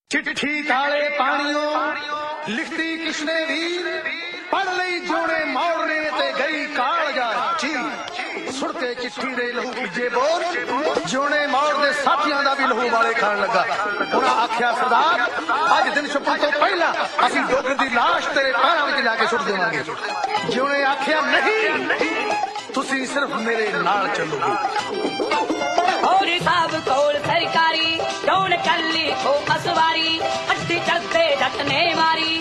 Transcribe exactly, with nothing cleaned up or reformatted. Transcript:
चिट्ठी काले पानियों लिखती किसने वीर पढ़ लई जोने मोरने ते गई काल जा ची सुन के चिट्ठी दे लहू भीजे बोल जोने मोर दे साथियां दा भी लहू वाले खान लगा उन्हां आख्या सरदार अज दिन छुपण तो पहला असीं डोगर दी लाश तेरे पैरां विच जाके सुट देवांगे जोने आख्या नहीं तुसीं सिर्फ मेरे नाल चलोगे और साहब कोल सरकारी कौन कल्ली को असवारी अड्डी चलते जट ने मारी